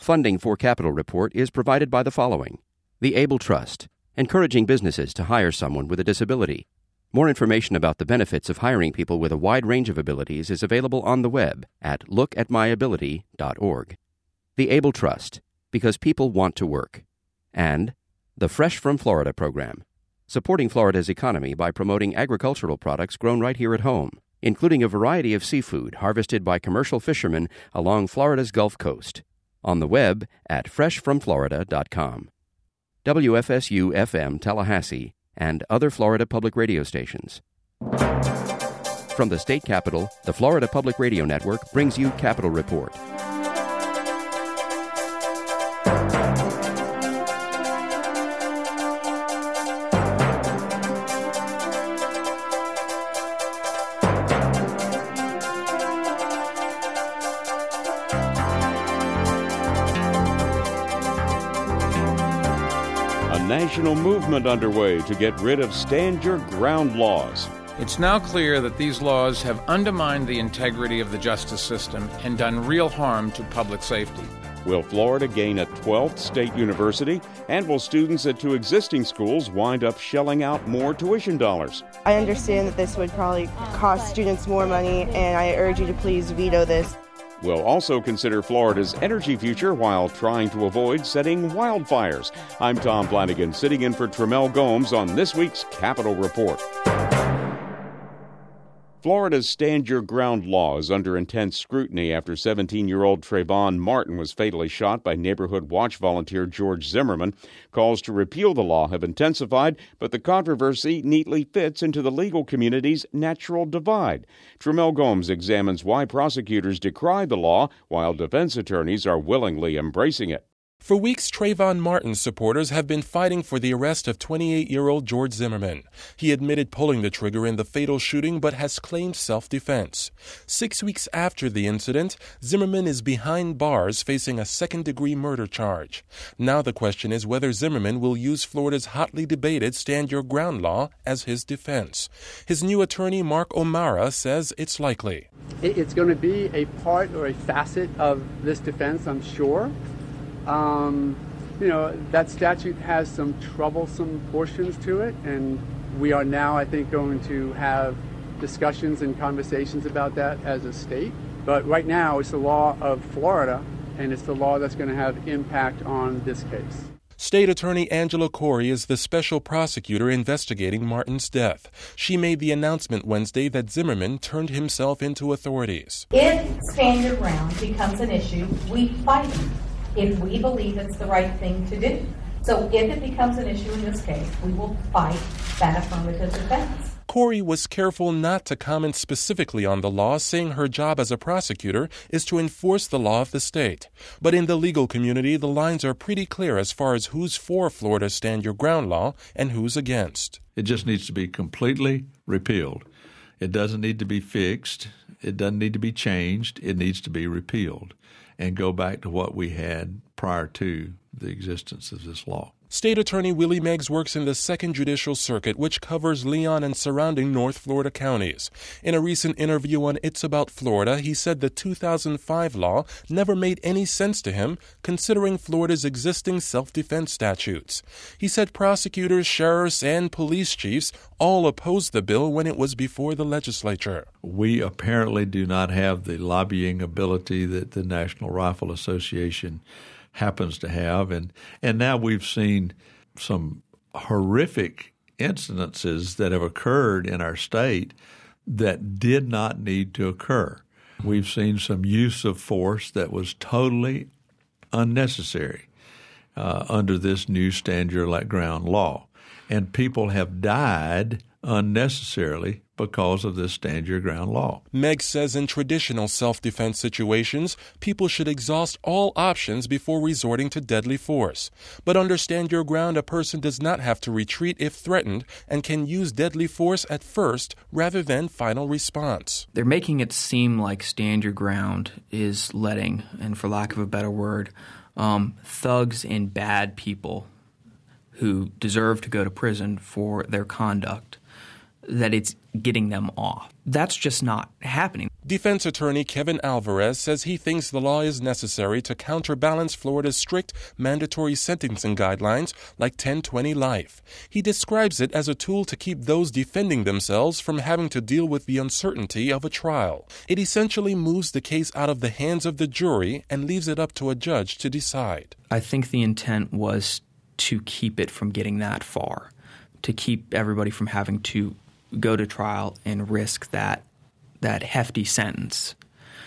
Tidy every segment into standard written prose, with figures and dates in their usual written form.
Funding for Capitol Report is provided by the following: the Able Trust, encouraging businesses to hire someone with a disability. More information about the benefits of hiring people with a wide range of abilities is available on the web at lookatmyability.org. The Able Trust, because people want to work. And the Fresh from Florida program, supporting Florida's economy by promoting agricultural products grown right here at home, including a variety of seafood harvested by commercial fishermen along Florida's Gulf Coast. On the web at freshfromflorida.com. WFSU-FM Tallahassee and other Florida public radio stations. From the state capitol, the Florida Public Radio Network brings you Capitol Report. National movement underway to get rid of stand your ground laws. It's now clear that these laws have undermined the integrity of the justice system and done real harm to public safety. Will Florida gain a 12th state university? And will students at 2 existing schools wind up shelling out more tuition dollars? I understand that this would probably cost students more money, and I urge you to please veto this. We'll also consider Florida's energy future while trying to avoid setting wildfires. I'm Tom Flanagan, sitting in for Tramel Gomes on this week's Capitol Report. Florida's Stand Your Ground law is under intense scrutiny after 17-year-old Trayvon Martin was fatally shot by Neighborhood Watch volunteer George Zimmerman. Calls to repeal the law have intensified, but the controversy neatly fits into the legal community's natural divide. Tramel Gomes examines why prosecutors decry the law while defense attorneys are willingly embracing it. For weeks, Trayvon Martin supporters have been fighting for the arrest of 28-year-old George Zimmerman. He admitted pulling the trigger in the fatal shooting but has claimed self-defense. 6 weeks after the incident, Zimmerman is behind bars facing a second-degree murder charge. Now the question is whether Zimmerman will use Florida's hotly debated Stand Your Ground law as his defense. His new attorney, Mark O'Mara, says it's likely. It's going to be a part or a facet of this defense, I'm sure. That statute has some troublesome portions to it, and we are now, I think, going to have discussions and conversations about that as a state. But right now, it's the law of Florida, and it's the law that's going to have impact on this case. State Attorney Angela Corey is the special prosecutor investigating Martin's death. She made the announcement Wednesday that Zimmerman turned himself into authorities. If Stand Your Ground becomes an issue, we fight it if we believe it's the right thing to do. So if it becomes an issue in this case, we will fight that affirmative defense. Corey was careful not to comment specifically on the law, saying her job as a prosecutor is to enforce the law of the state. But in the legal community, the lines are pretty clear as far as who's for Florida's Stand Your Ground law and who's against. It just needs to be completely repealed. It doesn't need to be fixed. It doesn't need to be changed. It needs to be repealed and go back to what we had prior to the existence of this law. State Attorney Willie Meggs works in the Second Judicial Circuit, which covers Leon and surrounding North Florida counties. In a recent interview on It's About Florida, he said the 2005 law never made any sense to him, considering Florida's existing self-defense statutes. He said prosecutors, sheriffs, and police chiefs all opposed the bill when it was before the legislature. We apparently do not have the lobbying ability that the National Rifle Association happens to have. And now we've seen some horrific incidences that have occurred in our state that did not need to occur. We've seen some use of force that was totally unnecessary under this new Stand Your Ground law. And people have died unnecessarily because of this Stand Your Ground law. Meg says in traditional self-defense situations, people should exhaust all options before resorting to deadly force. But under Stand Your Ground, a person does not have to retreat if threatened and can use deadly force at first rather than final response. They're making it seem like Stand Your Ground is letting, and for lack of a better word, thugs and bad people who deserve to go to prison for their conduct that it's getting them off. That's just not happening. Defense attorney Kevin Alvarez says he thinks the law is necessary to counterbalance Florida's strict mandatory sentencing guidelines like 1020 life. He describes it as a tool to keep those defending themselves from having to deal with the uncertainty of a trial. It essentially moves the case out of the hands of the jury and leaves it up to a judge to decide. I think the intent was to keep it from getting that far, to keep everybody from having to go to trial and risk that hefty sentence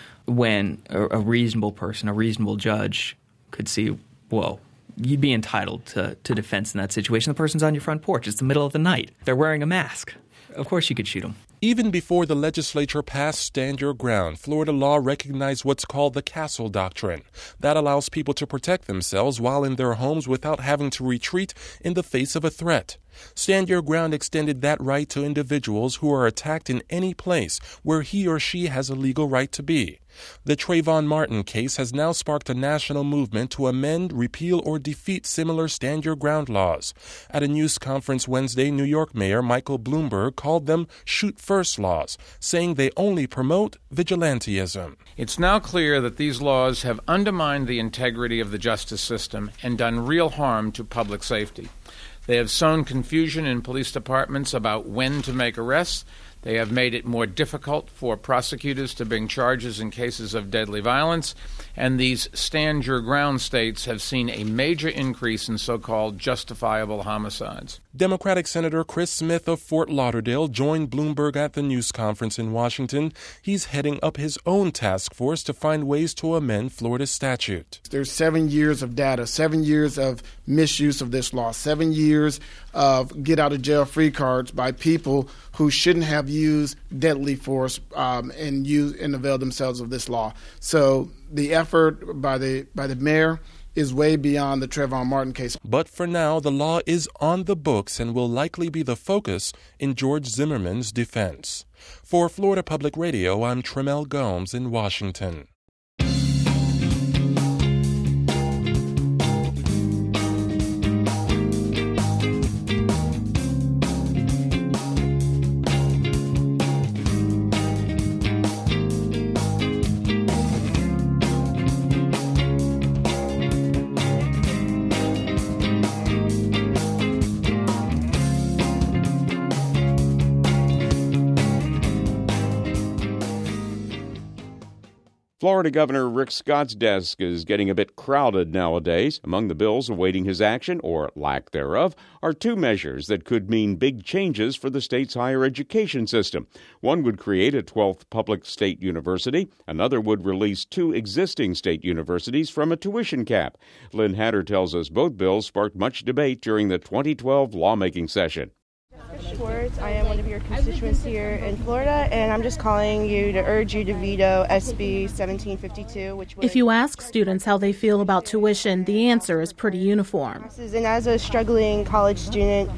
when a reasonable person, a reasonable judge could see, whoa, you'd be entitled to defense in that situation. The person's on your front porch. It's the middle of the night. They're wearing a mask. Of course you could shoot them. Even before the legislature passed Stand Your Ground, Florida law recognized what's called the Castle Doctrine. That allows people to protect themselves while in their homes without having to retreat in the face of a threat. Stand Your Ground extended that right to individuals who are attacked in any place where he or she has a legal right to be. The Trayvon Martin case has now sparked a national movement to amend, repeal, or defeat similar Stand Your Ground laws. At a news conference Wednesday, New York Mayor Michael Bloomberg called them shoot first laws, saying they only promote vigilantism. It's now clear that these laws have undermined the integrity of the justice system and done real harm to public safety. They have sown confusion in police departments about when to make arrests. They have made it more difficult for prosecutors to bring charges in cases of deadly violence, and these Stand Your Ground states have seen a major increase in so-called justifiable homicides. Democratic Senator Chris Smith of Fort Lauderdale joined Bloomberg at the news conference in Washington. He's heading up his own task force to find ways to amend Florida's statute. There's 7 years of data, 7 years of misuse of this law, 7 years of get-out-of-jail-free cards by people who shouldn't have used deadly force and availed themselves of this law. So the effort by the mayor is way beyond the Trayvon Martin case. But for now, the law is on the books and will likely be the focus in George Zimmerman's defense. For Florida Public Radio, I'm Tremel Gomes in Washington. Florida Governor Rick Scott's desk is getting a bit crowded nowadays. Among the bills awaiting his action, or lack thereof, are two measures that could mean big changes for the state's higher education system. One would create a 12th public state university. Another would release 2 existing state universities from a tuition cap. Lynn Hatter tells us both bills sparked much debate during the 2012 lawmaking session. Schwartz, I am one of your constituents here in Florida, and I'm just calling you to urge you to veto SB 1752, which would... If you ask students how they feel about tuition, the answer is pretty uniform. And as a struggling college student,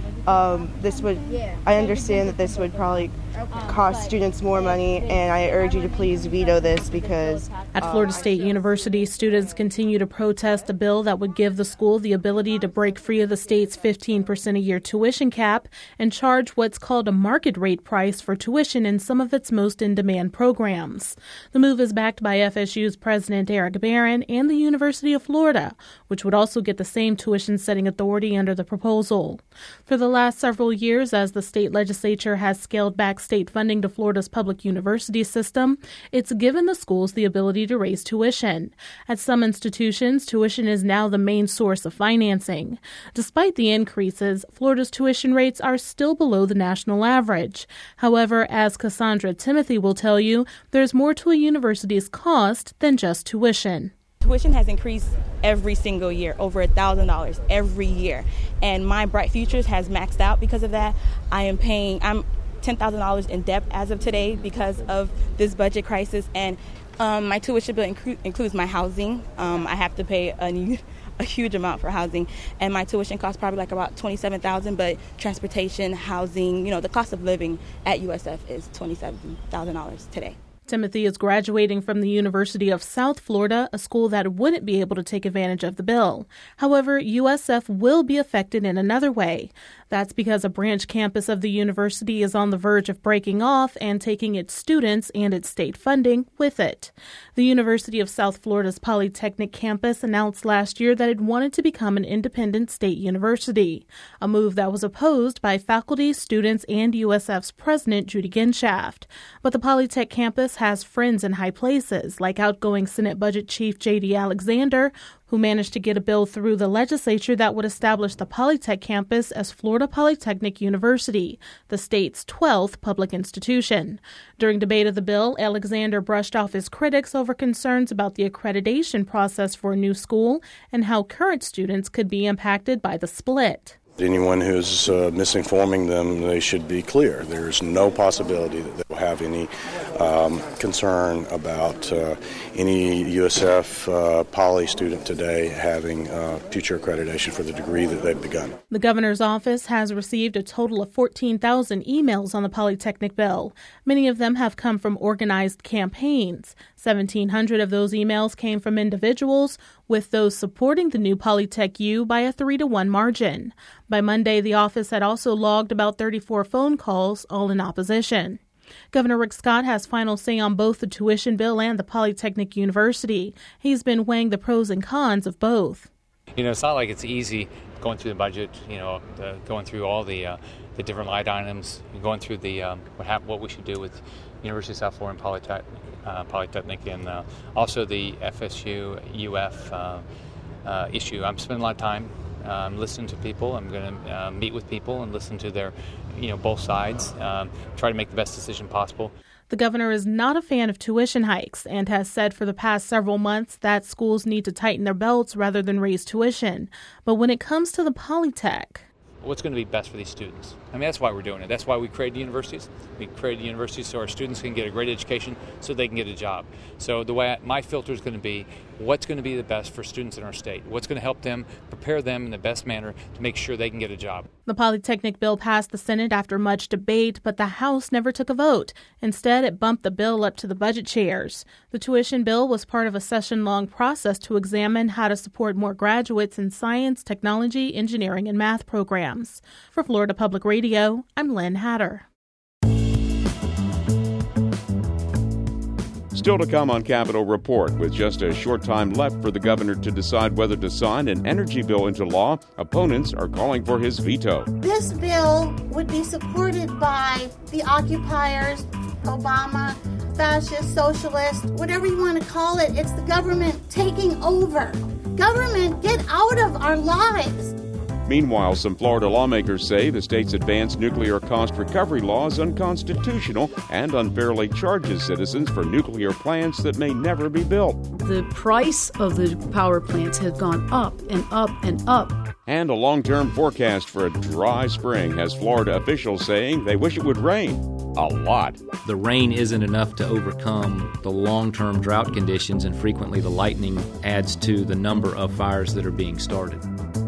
I understand that this would probably cost students more money, and I urge you to please veto this because... At Florida State University, students continue to protest a bill that would give the school the ability to break free of the state's 15% a year tuition cap and charge what's called a market rate price for tuition in some of its most in-demand programs. The move is backed by FSU's President Eric Barron and the University of Florida, which would also get the same tuition-setting authority under the proposal. For the last several years, as the state legislature has scaled back state funding to Florida's public university system, it's given the schools the ability to raise tuition. At some institutions, tuition is now the main source of financing. Despite the increases, Florida's tuition rates are still below the national average. However, as Cassandra Timothy will tell you, there's more to a university's cost than just tuition. Tuition has increased every single year, over $1,000 every year. And my Bright Futures has maxed out because of that. I'm $10,000 in debt as of today because of this budget crisis. And my tuition bill includes my housing. I have to pay a huge amount for housing. And my tuition costs probably like about $27,000, but transportation, housing, the cost of living at USF is $27,000 today. Timothy is graduating from the University of South Florida, a school that wouldn't be able to take advantage of the bill. However, USF will be affected in another way. That's because a branch campus of the university is on the verge of breaking off and taking its students and its state funding with it. The University of South Florida's Polytechnic campus announced last year that it wanted to become an independent state university, a move that was opposed by faculty, students, and USF's president, Judy Ginshaft. But the Polytech campus has friends in high places, like outgoing Senate Budget Chief J.D. Alexander, who managed to get a bill through the legislature that would establish the Polytech campus as Florida Polytechnic University, the state's 12th public institution. During debate of the bill, Alexander brushed off his critics over concerns about the accreditation process for a new school and how current students could be impacted by the split. Anyone who's misinforming them, they should be clear. There's no possibility that they'll have any concern about any USF Poly student today having future accreditation for the degree that they've begun. The governor's office has received a total of 14,000 emails on the Polytechnic bill. Many of them have come from organized campaigns. 1,700 of those emails came from individuals, with those supporting the new Polytech U by a 3-to-1 margin. By Monday, the office had also logged about 34 phone calls, all in opposition. Governor Rick Scott has final say on both the tuition bill and the Polytechnic University. He's been weighing the pros and cons of both. It's not like it's easy going through the budget, going through all the different line items, going through the what we should do with University of South Florida and Polytechnic, and also the FSU UF issue. I'm spending a lot of time listening to people. I'm going to meet with people and listen to their, both sides, try to make the best decision possible. The governor is not a fan of tuition hikes and has said for the past several months that schools need to tighten their belts rather than raise tuition. But when it comes to the Polytech, what's going to be best for these students? That's why we're doing it. That's why we created universities. We created universities so our students can get a great education so they can get a job. So the way my filter is going to be, what's going to be the best for students in our state? What's going to help them, prepare them in the best manner to make sure they can get a job? The Polytechnic bill passed the Senate after much debate, but the House never took a vote. Instead, it bumped the bill up to the budget chairs. The tuition bill was part of a session-long process to examine how to support more graduates in science, technology, engineering, and math programs. For Florida Public Radio, I'm Lynn Hatter. Still to come on Capitol Report. With just a short time left for the governor to decide whether to sign an energy bill into law, opponents are calling for his veto. This bill would be supported by the occupiers, Obama, fascist, socialist, whatever you want to call it. It's the government taking over. Government, get out of our lives. Meanwhile, some Florida lawmakers say the state's advanced nuclear cost recovery law is unconstitutional and unfairly charges citizens for nuclear plants that may never be built. The price of the power plants has gone up and up and up. And a long-term forecast for a dry spring has Florida officials saying they wish it would rain a lot. The rain isn't enough to overcome the long-term drought conditions, and frequently the lightning adds to the number of fires that are being started.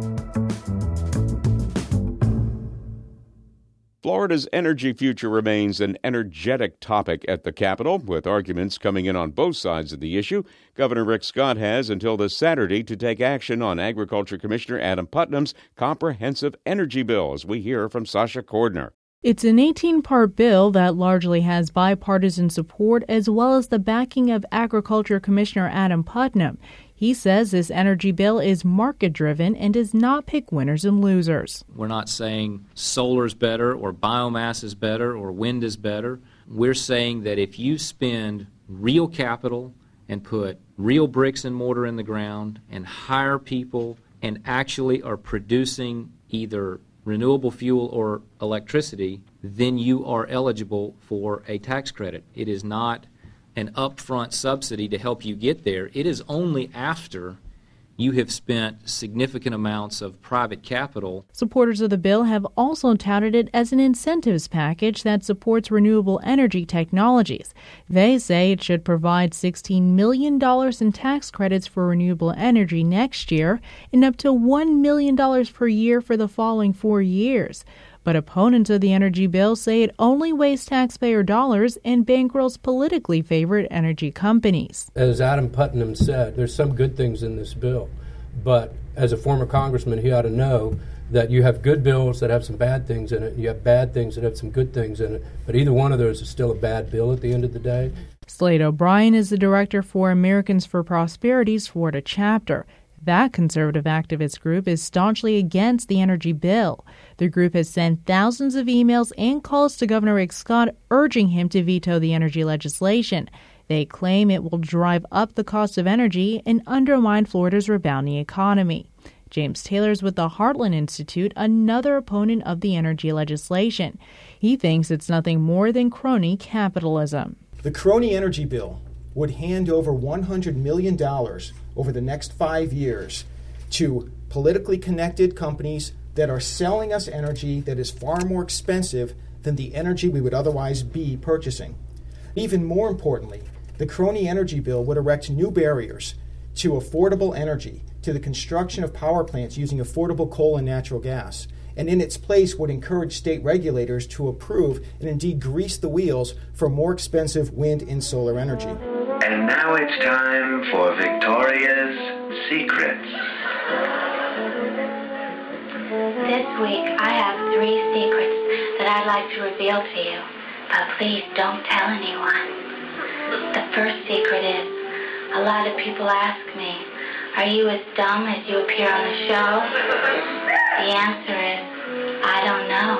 Florida's energy future remains an energetic topic at the Capitol, with arguments coming in on both sides of the issue. Governor Rick Scott has until this Saturday to take action on Agriculture Commissioner Adam Putnam's comprehensive energy bill, as we hear from Sasha Cordner. It's an 18-part bill that largely has bipartisan support as well as the backing of Agriculture Commissioner Adam Putnam. He says this energy bill is market-driven and does not pick winners and losers. We're not saying solar is better or biomass is better or wind is better. We're saying that if you spend real capital and put real bricks and mortar in the ground and hire people and actually are producing either renewable fuel or electricity, then you are eligible for a tax credit. It is not an upfront subsidy to help you get there. It is only after you have spent significant amounts of private capital. Supporters of the bill have also touted it as an incentives package that supports renewable energy technologies. They say it should provide $16 million in tax credits for renewable energy next year and up to $1 million per year for the following 4 years. But opponents of the energy bill say it only wastes taxpayer dollars and bankrolls politically favored energy companies. As Adam Putnam said, there's some good things in this bill, but as a former congressman, he ought to know that you have good bills that have some bad things in it, and you have bad things that have some good things in it, but either one of those is still a bad bill at the end of the day. Slade O'Brien is the director for Americans for Prosperity's Florida chapter. That conservative activist group is staunchly against the energy bill. The group has sent thousands of emails and calls to Governor Rick Scott urging him to veto the energy legislation. They claim it will drive up the cost of energy and undermine Florida's rebounding economy. James Taylor's with the Heartland Institute, another opponent of the energy legislation. He thinks it's nothing more than crony capitalism. The crony energy bill would hand over $100 million over the next 5 years to politically connected companies that are selling us energy that is far more expensive than the energy we would otherwise be purchasing. Even more importantly, the crony energy bill would erect new barriers to affordable energy, to the construction of power plants using affordable coal and natural gas, and in its place would encourage state regulators to approve and indeed grease the wheels for more expensive wind and solar energy. And now it's time for Victoria's Secrets. This week I have 3 secrets that I'd like to reveal to you, but please don't tell anyone. The first secret is, a lot of people ask me, are you as dumb as you appear on the show? The answer is, I don't know.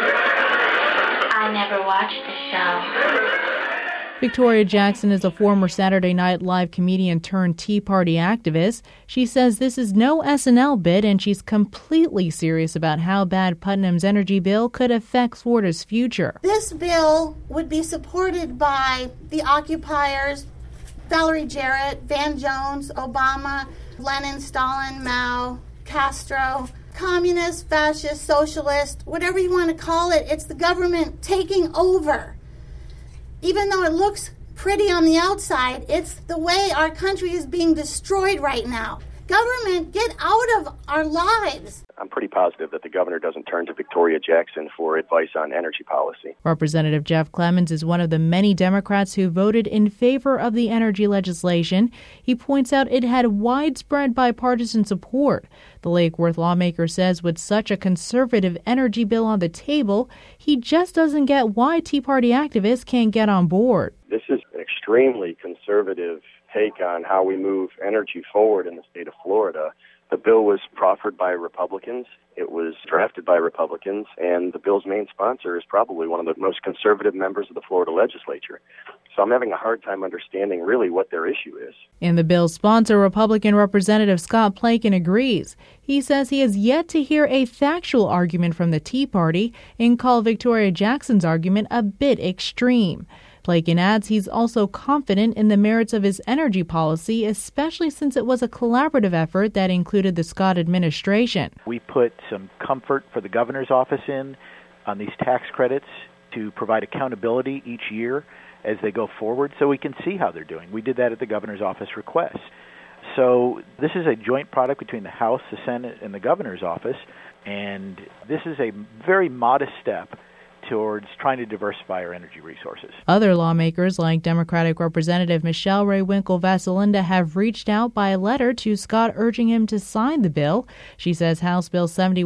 I never watched the show. Victoria Jackson is a former Saturday Night Live comedian turned Tea Party activist. She says this is no SNL bit, and she's completely serious about how bad Putnam's energy bill could affect Florida's future. This bill would be supported by the occupiers, Valerie Jarrett, Van Jones, Obama, Lenin, Stalin, Mao, Castro, communist, fascist, socialist, whatever you want to call it. It's the government taking over. Even though it looks pretty on the outside, it's the way our country is being destroyed right now. Government, get out of our lives. I'm pretty positive that the governor doesn't turn to Victoria Jackson for advice on energy policy. Representative Jeff Clemens is one of the many Democrats who voted in favor of the energy legislation. He points out it had widespread bipartisan support. The Lake Worth lawmaker says with such a conservative energy bill on the table, he just doesn't get why Tea Party activists can't get on board. This is an extremely conservative take on how we move energy forward in the state of Florida. The bill was proffered by Republicans. It was drafted by Republicans, and the bill's main sponsor is probably one of the most conservative members of the Florida legislature. So I'm having a hard time understanding really what their issue is. And the bill's sponsor, Republican Representative Scott Plakin, agrees. He says he has yet to hear a factual argument from the Tea Party and called Victoria Jackson's argument a bit extreme. Plakin adds he's also confident in the merits of his energy policy, especially since it was a collaborative effort that included the Scott administration. We put some comfort for the governor's office on these tax credits to provide accountability each year as they go forward so we can see how they're doing. We did that at the governor's office request. So this is a joint product between the House, the Senate, and the governor's office, and this is a very modest step towards trying to diversify our energy resources. Other lawmakers, like Democratic Representative Michelle Ray Winkle-Vasalinda, have reached out by letter to Scott urging him to sign the bill. She says House Bill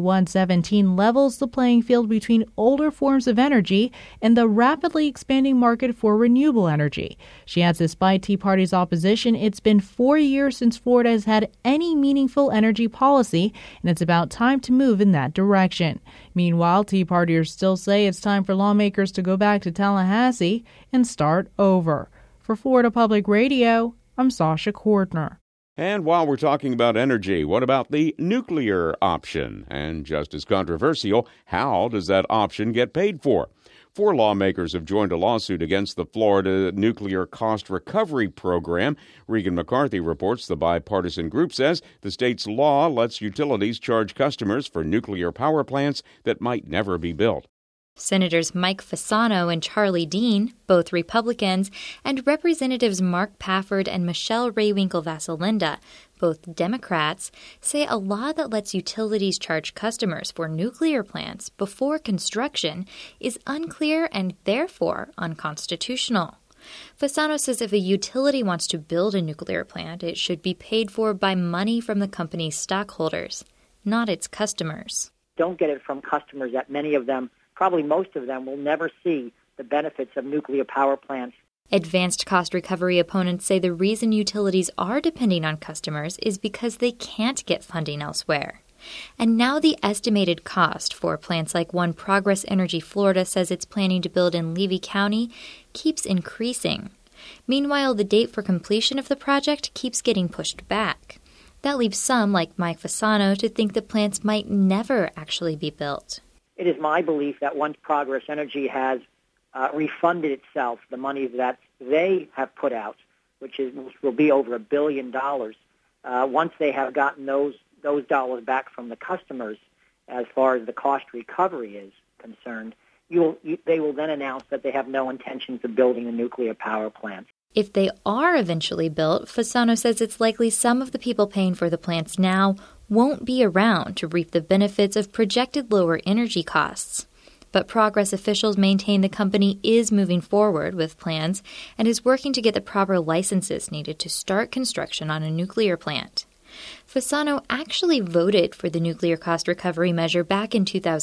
7117 levels the playing field between older forms of energy and the rapidly expanding market for renewable energy. She adds despite Tea Party's opposition, it's been 4 years since Florida has had any meaningful energy policy, and it's about time to move in that direction. Meanwhile, Tea Partiers still say it's time for lawmakers to go back to Tallahassee and start over. For Florida Public Radio, I'm Sasha Cordner. And while we're talking about energy, what about the nuclear option? And just as controversial, how does that option get paid for? 4 lawmakers have joined a lawsuit against the Florida Nuclear Cost Recovery Program. Regan McCarthy reports the bipartisan group says the state's law lets utilities charge customers for nuclear power plants that might never be built. Senators Mike Fasano and Charlie Dean, both Republicans, and Representatives Mark Pafford and Michelle Ray Winkle-Vasalinda both Democrats, say a law that lets utilities charge customers for nuclear plants before construction is unclear and therefore unconstitutional. Fasano says if a utility wants to build a nuclear plant, it should be paid for by money from the company's stockholders, not its customers. Don't get it from customers that many of them, probably most of them, will never see the benefits of nuclear power plants. Advanced cost recovery opponents say the reason utilities are depending on customers is because they can't get funding elsewhere. And now the estimated cost for plants like one Progress Energy Florida says it's planning to build in Levy County keeps increasing. Meanwhile, the date for completion of the project keeps getting pushed back. That leaves some, like Mike Fasano, to think the plants might never actually be built. It is my belief that once Progress Energy has refunded itself the money that they have put out, which will be over $1 billion, once they have gotten those dollars back from the customers, as far as the cost recovery is concerned, they will then announce that they have no intentions of building a nuclear power plant. If they are eventually built, Fasano says it's likely some of the people paying for the plants now won't be around to reap the benefits of projected lower energy costs. But Progress officials maintain the company is moving forward with plans and is working to get the proper licenses needed to start construction on a nuclear plant. Fasano actually voted for the nuclear cost recovery measure back in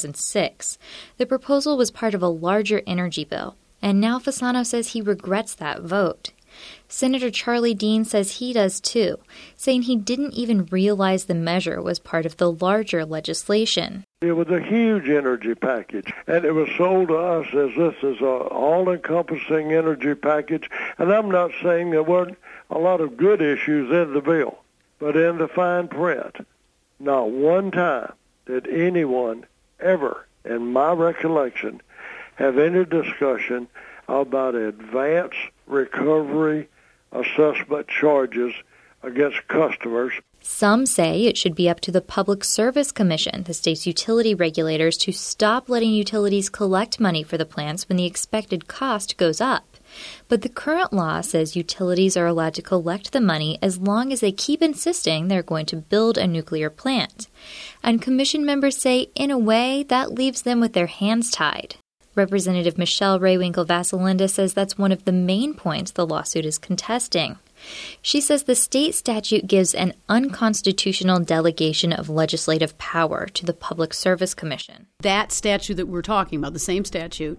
2006. The proposal was part of a larger energy bill, and now Fasano says he regrets that vote. Senator Charlie Dean says he does too, saying he didn't even realize the measure was part of the larger legislation. It was a huge energy package, and it was sold to us as this is an all-encompassing energy package. And I'm not saying there weren't a lot of good issues in the bill, but in the fine print, not one time did anyone ever, in my recollection, have any discussion about advance recovery assessment charges against customers. Some say it should be up to the Public Service Commission, the state's utility regulators, to stop letting utilities collect money for the plants when the expected cost goes up. But the current law says utilities are allowed to collect the money as long as they keep insisting they're going to build a nuclear plant. And commission members say, in a way, that leaves them with their hands tied. Representative Michelle Raywinkle-Vasalinda says that's one of the main points the lawsuit is contesting. She says the state statute gives an unconstitutional delegation of legislative power to the Public Service Commission. That statute that we're talking about, the same statute,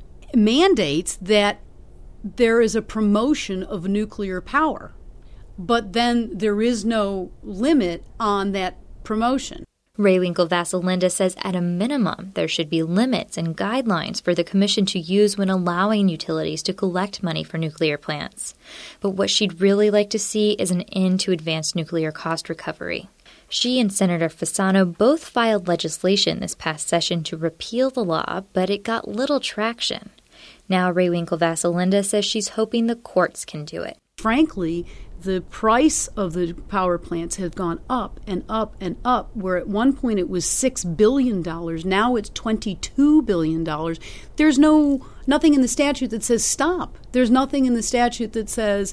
mandates that there is a promotion of nuclear power, but then there is no limit on that promotion. Raywinkle-Vasalinda says at a minimum there should be limits and guidelines for the commission to use when allowing utilities to collect money for nuclear plants. But what she'd really like to see is an end to advanced nuclear cost recovery. She and Senator Fasano both filed legislation this past session to repeal the law, but it got little traction. Now Raywinkle-Vasalinda says she's hoping the courts can do it. Frankly, the price of the power plants has gone up and up and up, where at one point it was $6 billion. Now it's $22 billion. There's nothing in the statute that says stop. There's nothing in the statute that says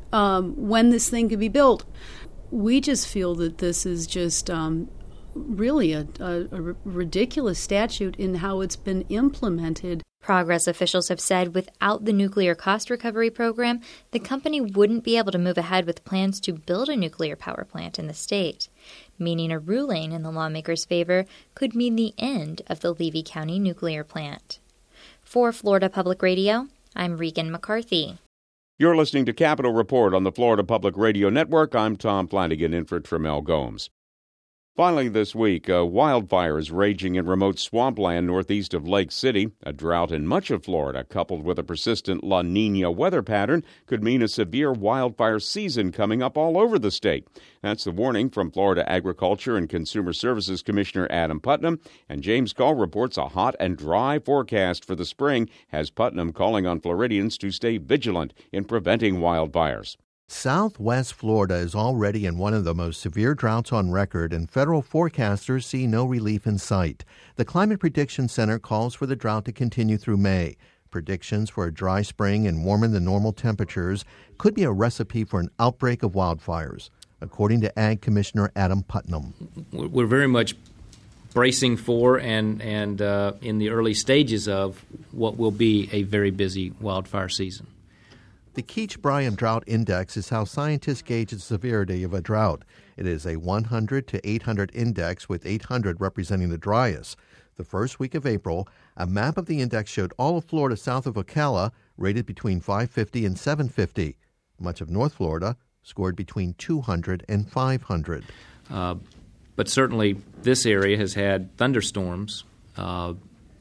when this thing can be built. We just feel that this is just really a ridiculous statute in how it's been implemented. Progress officials have said without the nuclear cost recovery program, the company wouldn't be able to move ahead with plans to build a nuclear power plant in the state, meaning a ruling in the lawmakers' favor could mean the end of the Levy County nuclear plant. For Florida Public Radio, I'm Regan McCarthy. You're listening to Capitol Report on the Florida Public Radio Network. I'm Tom Flanagan in for Tramel Gomes. Finally this week, wildfires raging in remote swampland northeast of Lake City. A drought in much of Florida, coupled with a persistent La Nina weather pattern, could mean a severe wildfire season coming up all over the state. That's the warning from Florida Agriculture and Consumer Services Commissioner Adam Putnam. And James Call reports a hot and dry forecast for the spring, has Putnam calling on Floridians to stay vigilant in preventing wildfires. Southwest Florida is already in one of the most severe droughts on record, and federal forecasters see no relief in sight. The Climate Prediction Center calls for the drought to continue through May. Predictions for a dry spring and warmer than normal temperatures could be a recipe for an outbreak of wildfires. according to Ag Commissioner Adam Putnam. We're very much bracing for and in the early stages of what will be a very busy wildfire season. The Keach-Bryan Drought Index is how scientists gauge the severity of a drought. It is a 100 to 800 index, with 800 representing the driest. The first week of April, a map of the index showed all of Florida south of Ocala rated between 550 and 750. Much of North Florida scored between 200 and 500. But certainly this area has had thunderstorms. The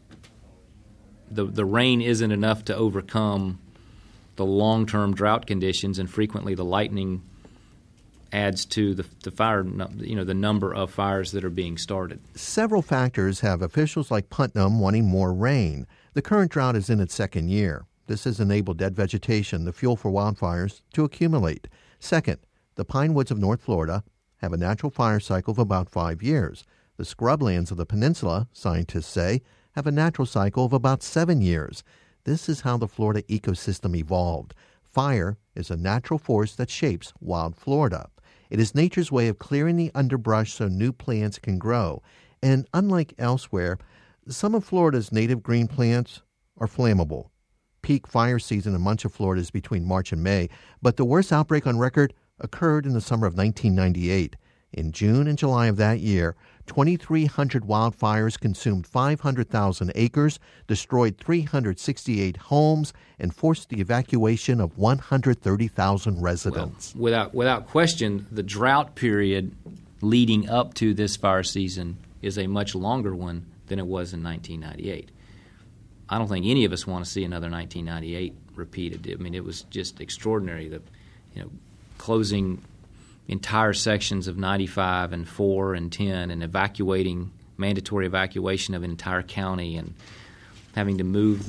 rain isn't enough to overcome the long-term drought conditions, and frequently the lightning adds to the fire, the number of fires that are being started. Several factors have officials like Putnam wanting more rain. The current drought is in its second year. This has enabled dead vegetation, the fuel for wildfires, to accumulate. Second, the pine woods of North Florida have a natural fire cycle of about 5 years. The scrublands of the peninsula, scientists say, have a natural cycle of about 7 years. This is how the Florida ecosystem evolved. Fire is a natural force that shapes wild Florida. It is nature's way of clearing the underbrush so new plants can grow. And unlike elsewhere, some of Florida's native green plants are flammable. Peak fire season in much of Florida is between March and May, but the worst outbreak on record occurred in the summer of 1998. In June and July of that year, 2,300 wildfires consumed 500,000 acres, destroyed 368 homes, and forced the evacuation of 130,000 residents. Well, without question, the drought period leading up to this fire season is a much longer one than it was in 1998. I don't think any of us want to see another 1998 repeated. I mean, it was just extraordinary. Closing entire sections of 95 and 4 and 10 and mandatory evacuation of an entire county, and having to move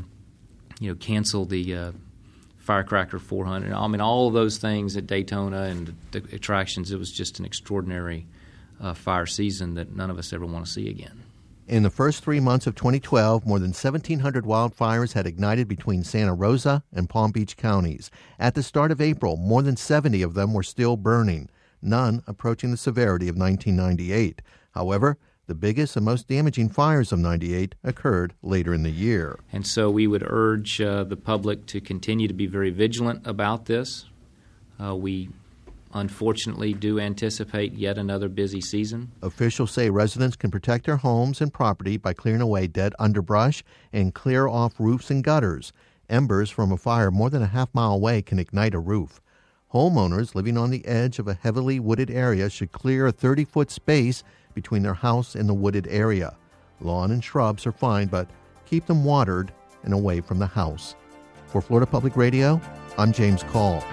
cancel the Firecracker 400. I mean, all of those things at Daytona and the attractions. It was just an extraordinary fire season that none of us ever want to see again. In the first 3 months of 2012, more than 1,700 wildfires had ignited between Santa Rosa and Palm Beach counties. At the start of April, more than 70 of them were still burning, none approaching the severity of 1998. However, the biggest and most damaging fires of 98 occurred later in the year. And so we would urge the public to continue to be very vigilant about this. We unfortunately do anticipate yet another busy season. Officials say residents can protect their homes and property by clearing away dead underbrush and clear off roofs and gutters. Embers from a fire more than a half-mile away can ignite a roof. Homeowners living on the edge of a heavily wooded area should clear a 30-foot space between their house and the wooded area. Lawn and shrubs are fine, but keep them watered and away from the house. For Florida Public Radio, I'm James Call.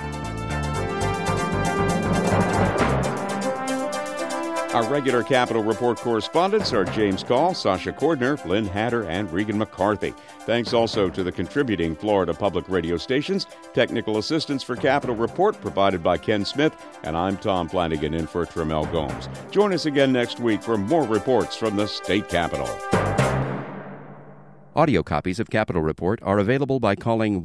Our regular Capitol Report correspondents are James Call, Sasha Cordner, Lynn Hatter, and Regan McCarthy. Thanks also to the contributing Florida Public Radio stations. Technical assistance for Capitol Report provided by Ken Smith, and I'm Tom Flanagan in for Tramel Gomes. Join us again next week for more reports from the state capitol. Audio copies of Capitol Report are available by calling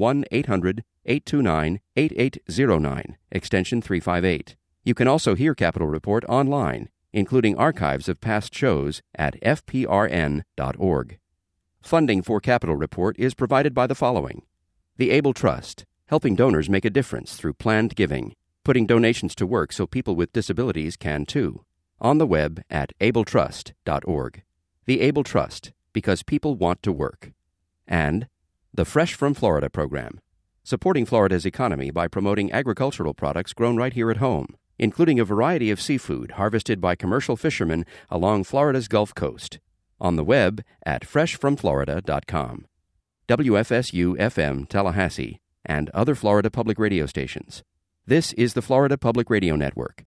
1-800-829-8809, extension 358. You can also hear Capitol Report online, including archives of past shows at fprn.org. Funding for Capitol Report is provided by the following: the Able Trust, helping donors make a difference through planned giving, putting donations to work so people with disabilities can too. On the web at abletrust.org. The Able Trust, because people want to work. And the Fresh from Florida program, supporting Florida's economy by promoting agricultural products grown right here at home, including a variety of seafood harvested by commercial fishermen along Florida's Gulf Coast. On the web at freshfromflorida.com. WFSU-FM Tallahassee and other Florida Public Radio stations. This is the Florida Public Radio Network.